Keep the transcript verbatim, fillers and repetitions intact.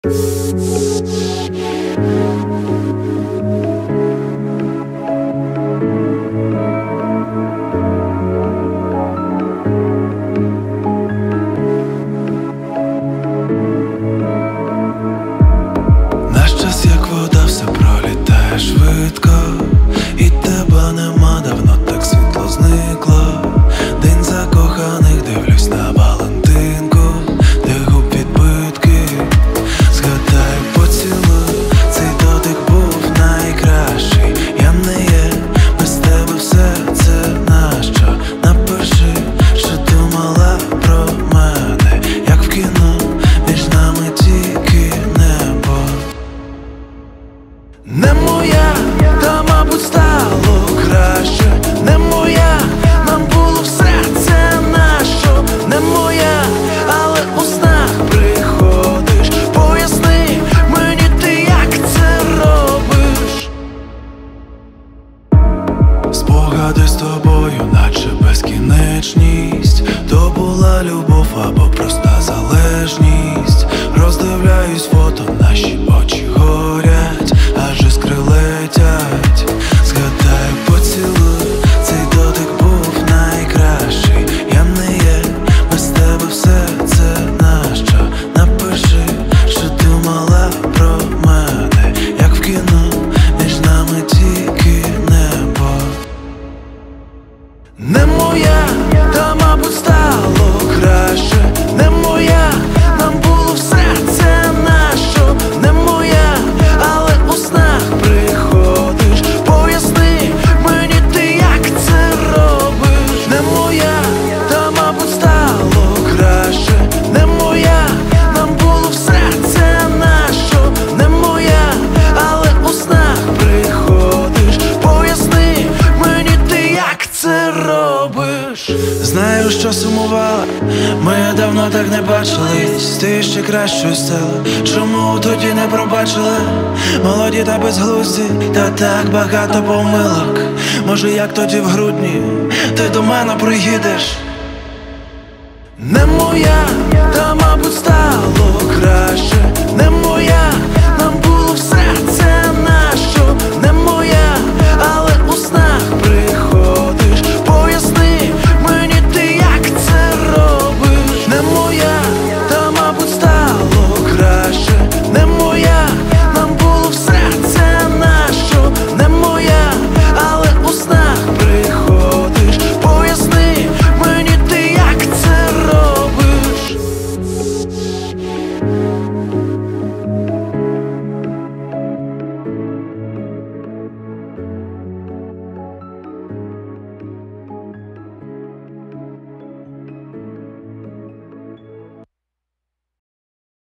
Наш час як вода, все пролітає швидко, і тебе нема, давно так світло зникло. День закоханих, дивлюсь на Валентинку, де губ відбитки. Згадай, поцілуй, цей дотик був найкращий. Я не є, без тебе все це нащо? Напиши, що думала про мене, як в кіно, між нами тільки небо. Не моя, та мабуть стало краще. Не моя, нам було все це нащо? Не моя, але у снах приходиш. Поясни мені ти, як це робиш. Спогади з тобою, наче безкінечність. То була любов або проста залежність. Роздивляюсь фото, наші очі горять, аж іскри летять. Згадай, поцілуй, цей дотик був найкращий. Я не є, без тебе все це нащо? Напиши, що думала про мене, як в кіно, між нами тільки небо. Не моя, та мабуть стало краще. Не моя, нам було все це нащо? Не моя, але у снах приходиш. Поясни мені ти, як це робиш. Не моя, та мабуть стало краще. Не моя, нам було все це нащо? Не моя, але у снах приходиш. Поясни мені ти, як це робиш. Знаю, що сумувала, ми давно так не бачились. Ти ще кращою стала, чому тоді не пробачила? Молоді та безглузді, та так багато помилок. Може, як тоді в грудні, ти до мене приїдеш. Не моя, та мабуть стало краще.